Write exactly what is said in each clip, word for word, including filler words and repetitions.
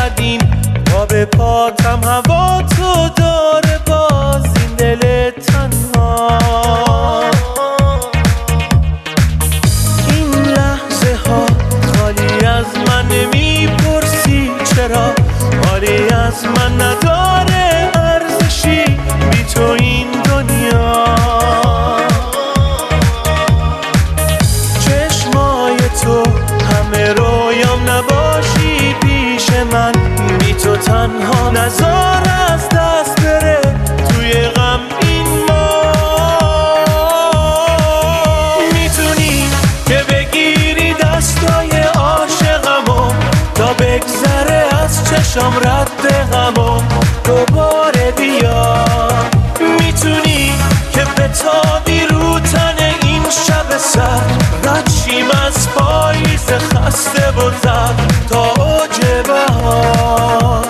قدیم پا به پاتم هوا تو داره باز این دل تنها. این لحظه ها خالی از من نمیپرسی چرا، حالی از من نداره ارزشی بی تو این دنیا. چشمای تو همه رویام نباشی پیش من، بی تو تنها نزار از دست بره توی غم این ما. میتونی که بگیری دستای عاشقمو تا بگذره از چشم رد غمو دوباره بیا. میتونی که بتابی رو تن این شب سرد، رد شیم از پاییز خسته و زرد تا اوج بهار.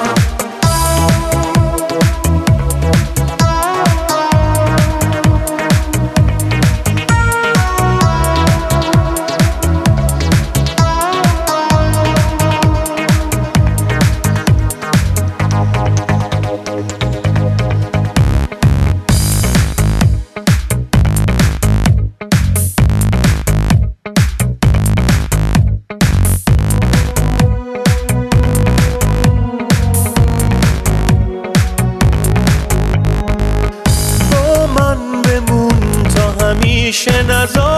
همیشه نزار